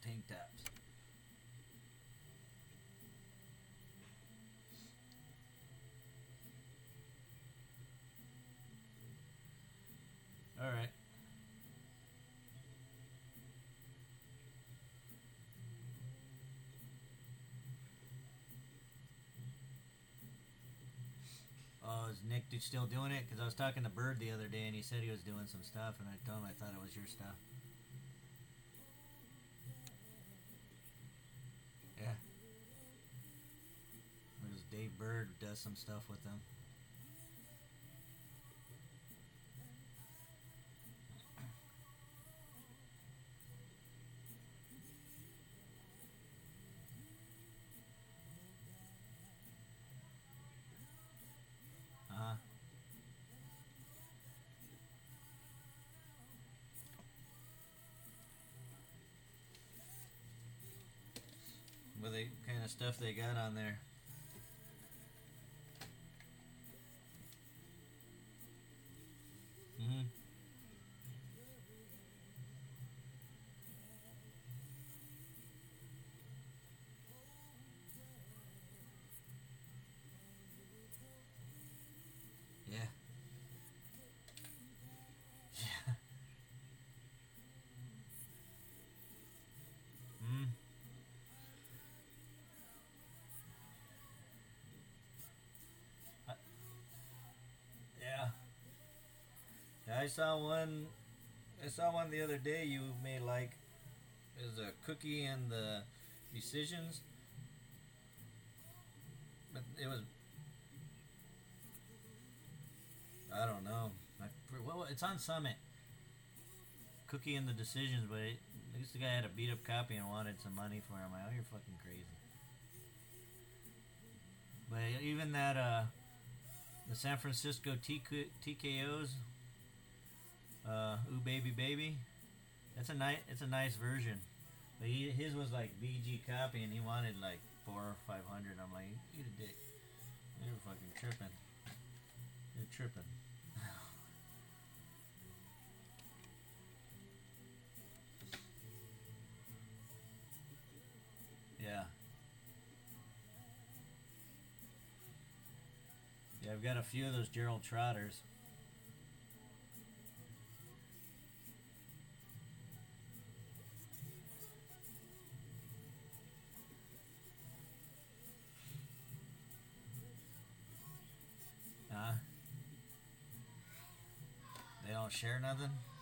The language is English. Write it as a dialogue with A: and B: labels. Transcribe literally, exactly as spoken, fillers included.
A: tank tops. All right. Oh, is Nick still doing it? Because I was talking to Bird the other day, and he said he was doing some stuff, and I told him I thought it was your stuff. Yeah. There's Dave Bird does some stuff with them. Uh-huh. What the kind of stuff they got on there? Mm-hmm. Yeah. Yeah. Mm. Uh, yeah. Yeah, I saw one. I saw one the other day. You made like is a cookie and the decisions, but it was I don't know. I, well, it's on Summit. Cookie and the decisions, but it, at least the guy had a beat up copy and wanted some money for him. I'm like, oh, you're fucking crazy. But even that, uh, the San Francisco T K Os, uh, Ooh Baby Baby, that's a nice, it's a nice version. But he, his was like B G copy, and he wanted like four or five hundred. I'm like, eat a dick. You're fucking tripping. You're tripping. Yeah. Yeah, I've got a few of those Gerald Trotters. Huh? They don't share nothing?